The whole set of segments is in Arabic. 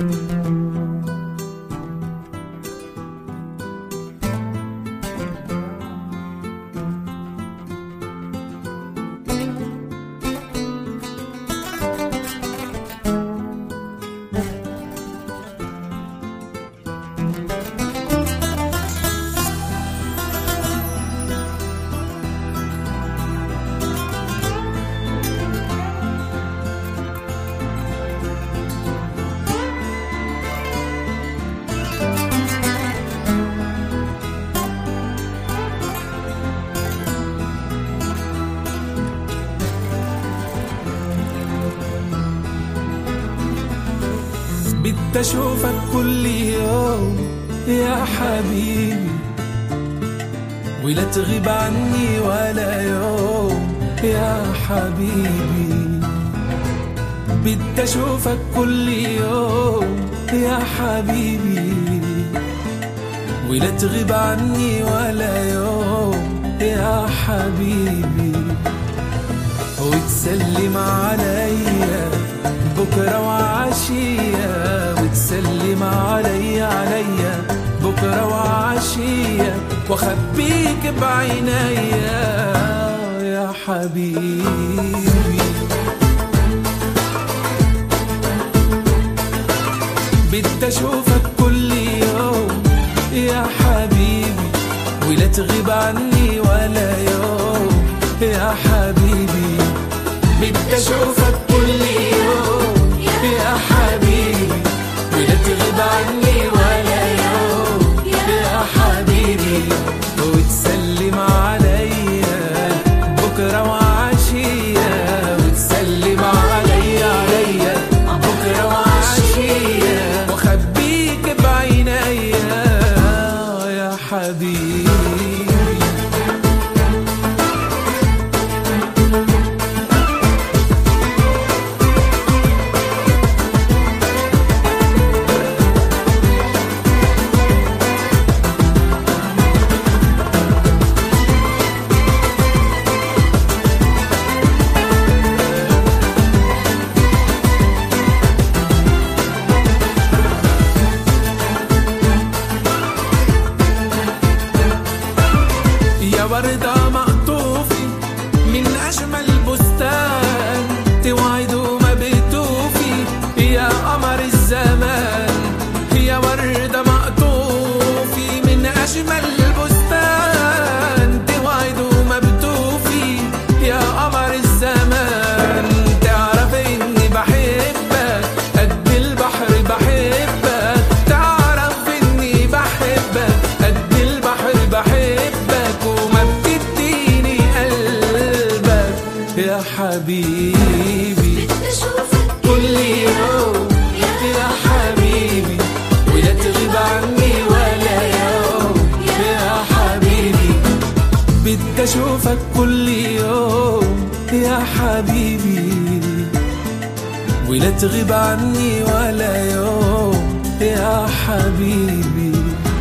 بدي اشوفك كل يوم يا حبيبي، ولا تغيب عني ولا يوم يا حبيبي. بدي اشوفك كل يوم يا حبيبي، ولا تغيب عني ولا يوم يا حبيبي. وتسلم عليا بكرة وعشية، وتسلم عليا بكرة وعشية، وخبيك بعينيا يا حبيبي. بدي اشوفك كل يوم يا حبيبي، ولا تغيب عني ولا يوم يا حبيبي. بدي اشوفك كل يوم يا حبيبي، ولا تغيب عني ولا يوم يا حبيبي. وتسلم عليا بكرة وعشية، وتسلم عليا بكرة وعشية، وخبيك بعينيا يا حبيبي. وردة مقطوفي من أجمل بستان، توعد وما بتوفي يا قمر الزمان. يا وردة مقطوفي من أجمل بستان، توعد وما بتوفي يا قمر الزمان. تعرف إني بحبك قد البحر بحبك، تعرف إني بحبك قد البحر بحبك، وما بتديني قلبك يا حبيبي. بدي اشوفك كل يوم يا حبيبي، ولا تغيب عني ولا يوم يا حبيبي. بدي اشوفك كل يوم يا حبيبي، ولا تغيب عني ولا يوم يا حبيبي.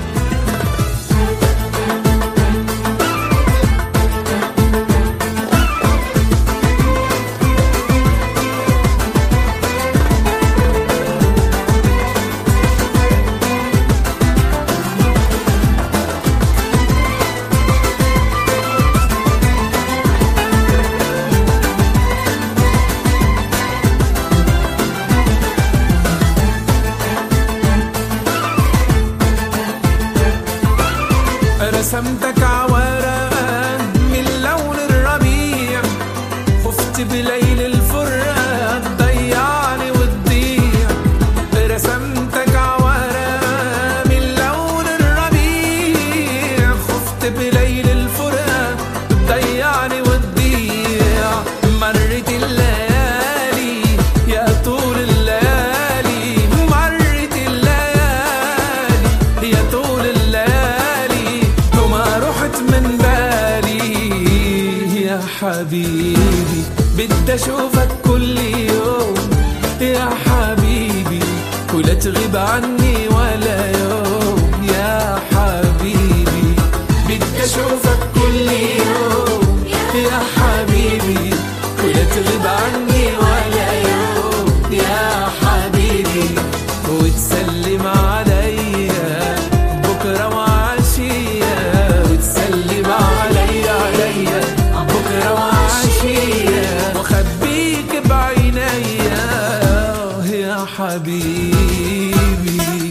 رسمتك عورقة من لون الربيع، خفت بليل الفرقة تضيعني وتضيع. رسمتك عورقة من لون الربيع، خفت بليل الفرقة تضيعني وتضيع. مرت الليالي يا طول الليالي، مرت الليالي يا طول الليالي، من بالي يا حبيبي. بدي اشوفك كل يوم يا حبيبي، ولا تغيب عني ولا يوم يا حبيبي. بدي اشوفك كل يوم يا حبيبي، ولا تغيب عني ولا يوم يا حبيبي. حبيبي.